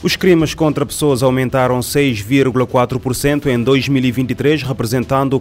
Os crimes contra pessoas aumentaram 6,4% em 2023, representando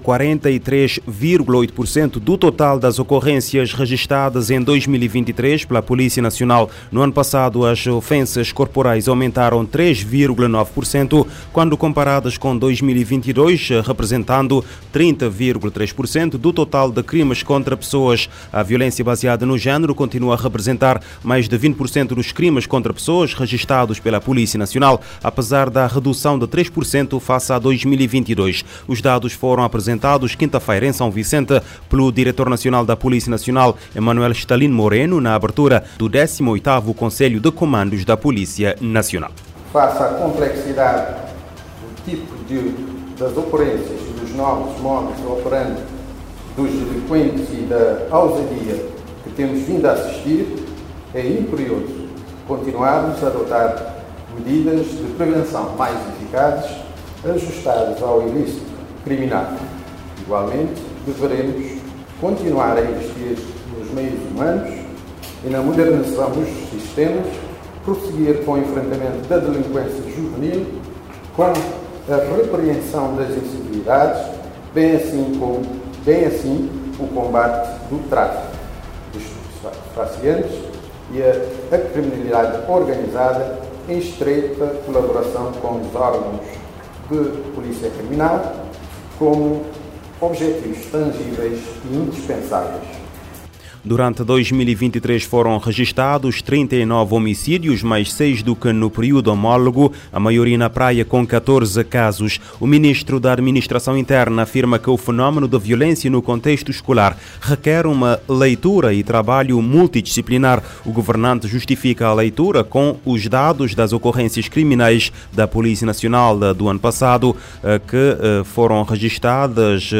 43,8% do total das ocorrências registradas em 2023 pela Polícia Nacional. No ano passado, as ofensas corporais aumentaram 3,9%, quando comparadas com 2022, representando 30,3% do total de crimes contra pessoas. A violência baseada no género continua a representar mais de 20% dos crimes contra pessoas registrados pela Polícia Nacional, apesar da redução de 3% face a 2022. Os dados foram apresentados quinta-feira em São Vicente pelo diretor nacional da Polícia Nacional, Emanuel Stalin Moreno, na abertura do 18º Conselho de Comandos da Polícia Nacional. Face à complexidade do tipo das ocorrências e dos novos modos operandi dos delinquentes e da ousadia que temos vindo a assistir, é imperioso continuarmos a adotar medidas de prevenção mais eficazes, ajustadas ao ilícito criminal. Igualmente, deveremos continuar a investir nos meios humanos e na modernização dos sistemas, prosseguir com o enfrentamento da delinquência juvenil, com a repreensão das incivilidades, bem assim o combate do tráfico de estupefacientes e a criminalidade organizada, em estreita colaboração com os órgãos de polícia criminal, como objetivos tangíveis e indispensáveis. Durante 2023 foram registrados 39 homicídios, mais 6 do que no período homólogo, a maioria na praia com 14 casos. O ministro da Administração Interna afirma que o fenómeno da violência no contexto escolar requer uma leitura e trabalho multidisciplinar. O governante justifica a leitura com os dados das ocorrências criminais da Polícia Nacional do ano passado, que foram registradas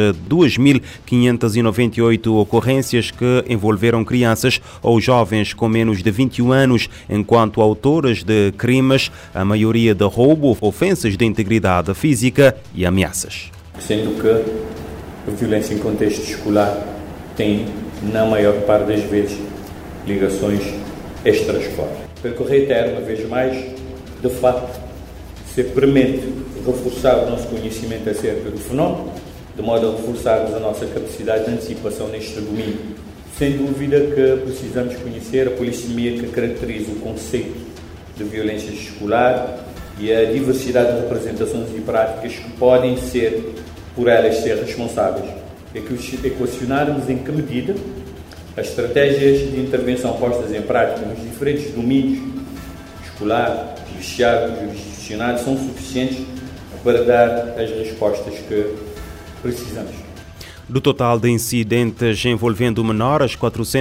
2.598 ocorrências que envolveram crianças ou jovens com menos de 21 anos, enquanto autoras de crimes, a maioria de roubo, ofensas de integridade física e ameaças. Sendo que a violência em contexto escolar tem, na maior parte das vezes, ligações extra-escolares. Porque reitero uma vez mais, de facto, se permite reforçar o nosso conhecimento acerca do fenómeno, de modo a reforçarmos a nossa capacidade de antecipação neste domínio. Sem dúvida que precisamos conhecer a polissemia que caracteriza o conceito de violência escolar e a diversidade de representações e práticas que podem ser, por elas, ser responsáveis. Equacionarmos em que medida as estratégias de intervenção postas em prática nos diferentes domínios, escolar, judiciário, jurisdicional, são suficientes para dar as respostas que precisamos. Do total de incidentes envolvendo menores,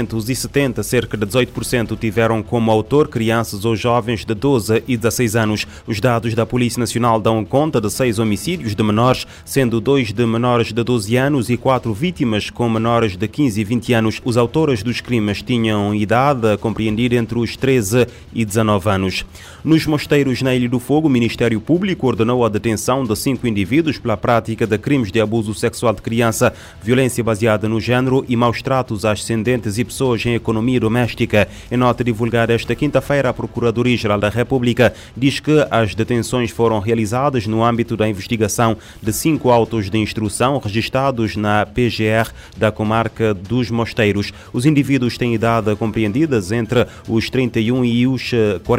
470, cerca de 18% tiveram como autor crianças ou jovens de 12 e 16 anos. Os dados da Polícia Nacional dão conta de 6 homicídios de menores, sendo 2 de menores de 12 anos e 4 vítimas com menores de 15 e 20 anos. Os autores dos crimes tinham idade compreendida entre os 13 e 19 anos. Nos mosteiros na Ilha do Fogo, o Ministério Público ordenou a detenção de 5 indivíduos pela prática de crimes de abuso sexual de criança, violência baseada no género e maus tratos a ascendentes e pessoas em economia doméstica. Em nota divulgada esta quinta-feira, a Procuradoria-Geral da República diz que as detenções foram realizadas no âmbito da investigação de 5 autos de instrução registrados na PGR da comarca dos Mosteiros. Os indivíduos têm idade compreendidas entre os 31 e os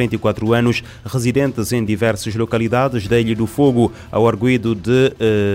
44 anos, residentes em diversas localidades da Ilha do Fogo. Ao arguido de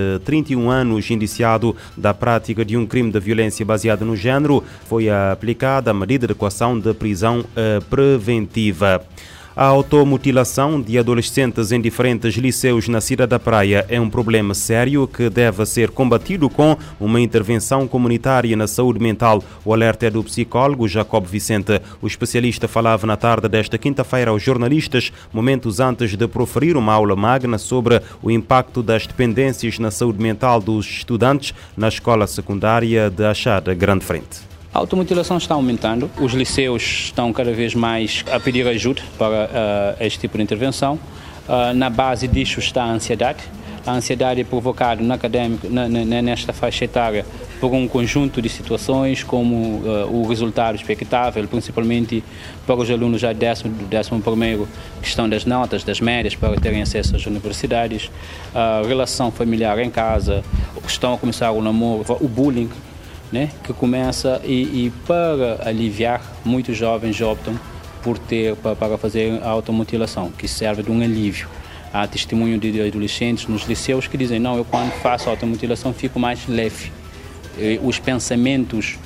31 anos indiciado da prática de um crime de violência baseada no género, foi aplicada a medida de coação de prisão preventiva. A automutilação de adolescentes em diferentes liceus na Cidade da Praia é um problema sério que deve ser combatido com uma intervenção comunitária na saúde mental. O alerta é do psicólogo Jacob Vicente. O especialista falava na tarde desta quinta-feira aos jornalistas, momentos antes de proferir uma aula magna sobre o impacto das dependências na saúde mental dos estudantes na escola secundária de Achada Grande Frente. A automutilação está aumentando, os liceus estão cada vez mais a pedir ajuda para este tipo de intervenção. Na base disto está a ansiedade. A ansiedade é provocada no académico, nesta faixa etária, por um conjunto de situações, como o resultado expectável, principalmente para os alunos já do 11º, questão das notas, das médias, para terem acesso às universidades, a relação familiar em casa, estão a começar o namoro, o bullying, né, que começa e para aliviar, muitos jovens optam para fazer a automutilação, que serve de um alívio. Há testemunho de adolescentes nos liceus que dizem, não, eu quando faço a automutilação fico mais leve. Os pensamentos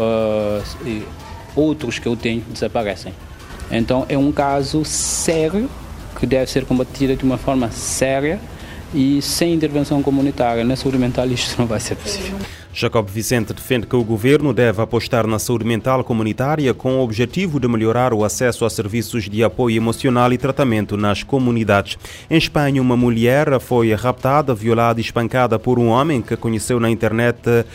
outros que eu tenho desaparecem. Então é um caso sério que deve ser combatido de uma forma séria e sem intervenção comunitária na saúde mental isto não vai ser possível. Jacob Vicente defende que o governo deve apostar na saúde mental comunitária com o objetivo de melhorar o acesso a serviços de apoio emocional e tratamento nas comunidades. Em Espanha, uma mulher foi raptada, violada e espancada por um homem que conheceu na internet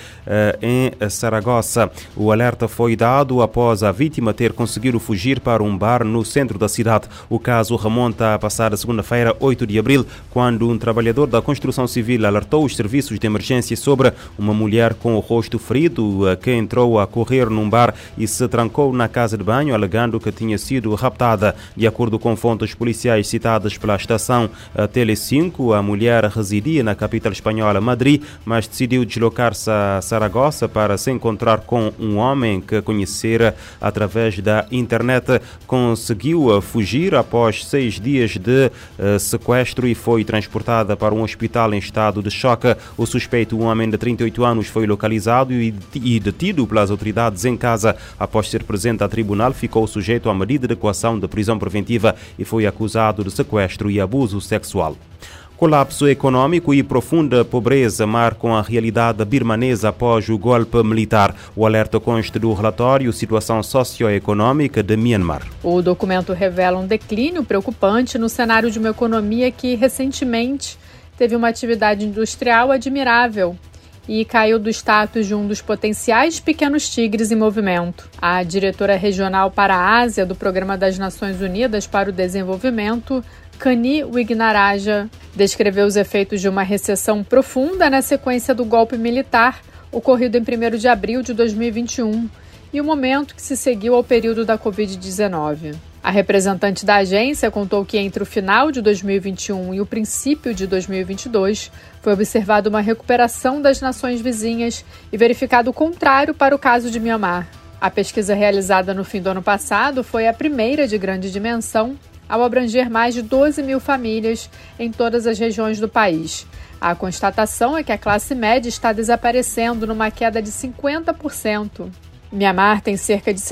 em Saragossa. O alerta foi dado após a vítima ter conseguido fugir para um bar no centro da cidade. O caso remonta à passada segunda-feira, 8 de abril, quando um trabalhador da construção civil alertou os serviços de emergência sobre uma mulher com o rosto ferido que entrou a correr num bar e se trancou na casa de banho, alegando que tinha sido raptada. De acordo com fontes policiais citadas pela estação Tele5, a mulher residia na capital espanhola, Madrid, mas decidiu deslocar-se a Saragossa para se encontrar com um homem que conhecera através da internet. Conseguiu fugir após 6 dias de sequestro e foi transportada para um hospital em estado de choque. O suspeito, um homem de 38 anos, foi localizado e detido pelas autoridades em casa. Após ser presente a tribunal, ficou sujeito à medida de coação de prisão preventiva e foi acusado de sequestro e abuso sexual. Colapso econômico e profunda pobreza marcam a realidade birmanesa após o golpe militar. O alerta consta do relatório Situação Socioeconômica de Myanmar. O documento revela um declínio preocupante no cenário de uma economia que recentemente teve uma atividade industrial admirável e caiu do status de um dos potenciais pequenos tigres em movimento. A diretora regional para a Ásia do Programa das Nações Unidas para o Desenvolvimento, Kani Wignaraja, descreveu os efeitos de uma recessão profunda na sequência do golpe militar ocorrido em 1º de abril de 2021 e o momento que se seguiu ao período da Covid-19. A representante da agência contou que entre o final de 2021 e o princípio de 2022 foi observada uma recuperação das nações vizinhas e verificado o contrário para o caso de Myanmar. A pesquisa realizada no fim do ano passado foi a primeira de grande dimensão, ao abranger mais de 12 mil famílias em todas as regiões do país. A constatação é que a classe média está desaparecendo numa queda de 50%. Myanmar tem cerca de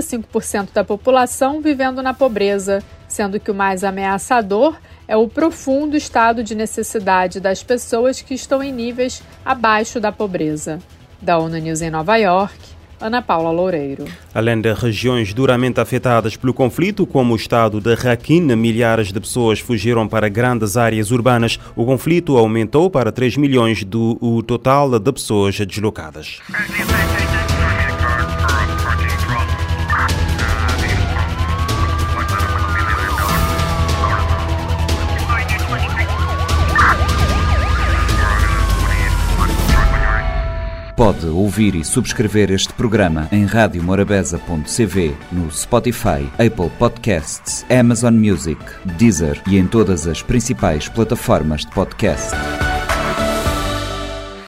75% da população vivendo na pobreza, sendo que o mais ameaçador é o profundo estado de necessidade das pessoas que estão em níveis abaixo da pobreza. Da ONU News em Nova York, Ana Paula Loureiro. Além de regiões duramente afetadas pelo conflito, como o estado de Rakhine, milhares de pessoas fugiram para grandes áreas urbanas. O conflito aumentou para 3 milhões o total de pessoas deslocadas. Pode ouvir e subscrever este programa em radiomorabeza.cv, no Spotify, Apple Podcasts, Amazon Music, Deezer e em todas as principais plataformas de podcast.